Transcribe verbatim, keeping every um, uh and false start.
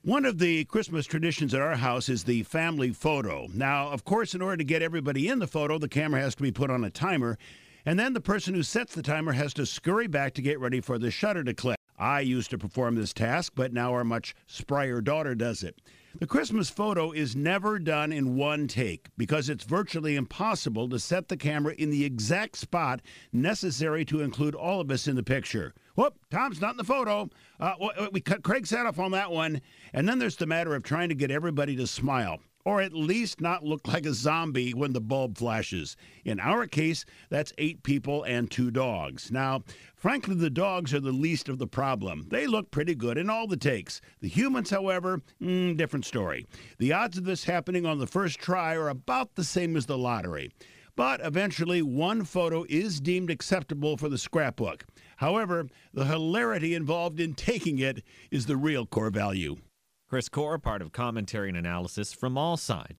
One of the Christmas traditions at our house is the family photo. Now, of course, in order to get everybody in the photo, the camera has to be put on a timer, and then the person who sets the timer has to scurry back to get ready for the shutter to click. I used to perform this task, but now our much sprier daughter does it. The Christmas photo is never done in one take because it's virtually impossible to set the camera in the exact spot necessary to include all of us in the picture. Whoop, Tom's not in the photo. Uh, we cut Craig Sadoff on that one. And then there's the matter of trying to get everybody to smile, or at least not look like a zombie when the bulb flashes. In our case, that's eight people and two dogs. Now, frankly, the dogs are the least of the problem. They look pretty good in all the takes. The humans, however, mm, different story. The odds of this happening on the first try are about the same as the lottery. But eventually, one photo is deemed acceptable for the scrapbook. However, the hilarity involved in taking it is the real core value. Chris Core, part of Commentary and Analysis from All Sides.